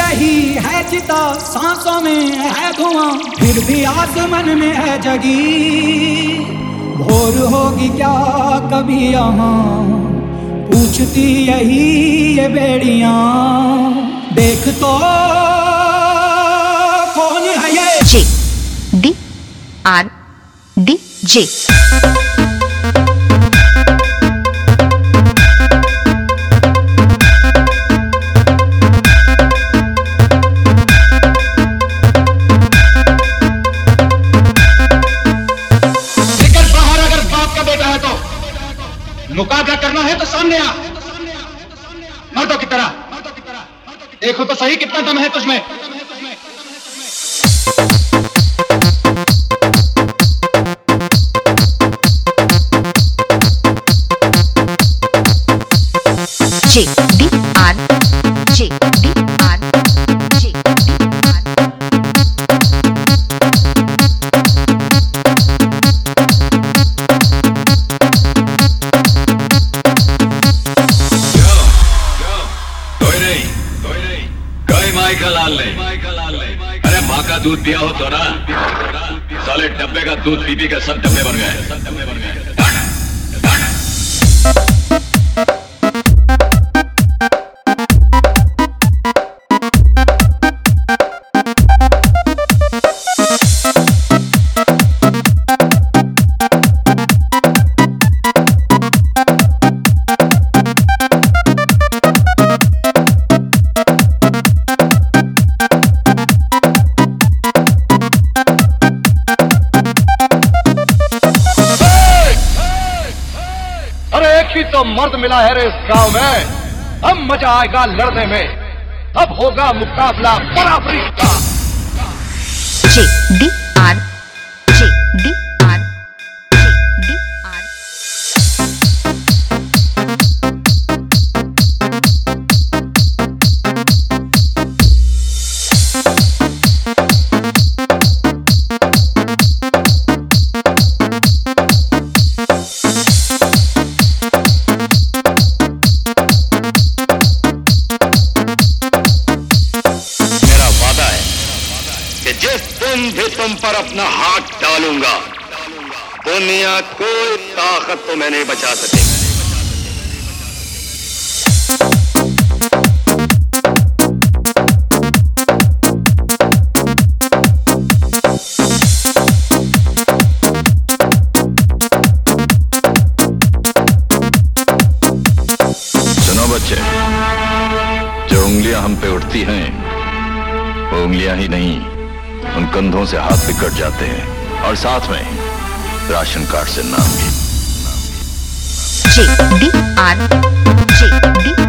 रही है चिता, सांसों में है धुआं, फिर भी आसमान में है जगी। भोर होगी क्या कभी यहाँ, पूछती यही ये बेड़ियां। देख तो कौन है ये? J D R D J। मुकाबला करना है तो सामने आ, मर्दों की तरह। देखो तो सही कितना दम है तुझमें। J D R J D R J D R। अरे माँ का दूध पिया हो तो ना, साले डब्बे का दूध पी पी के सब डब्बे बन गए। तो मर्द मिला है रे इस गांव में, अब मजा आएगा लड़ने में, अब होगा मुकाबला बराबरी का। J D R J D R J D R। भी तुम पर अपना हाथ डालूंगा, दुनिया कोई ताकत तो मैं नहीं बचा सकेगी। सुनो बच्चे, जो उंगलियां हम पे उठती हैं वो उंगलियां ही नहीं, उन कंधों से हाथ भी कट जाते हैं और साथ में राशन कार्ड से नाम भी। J D R J D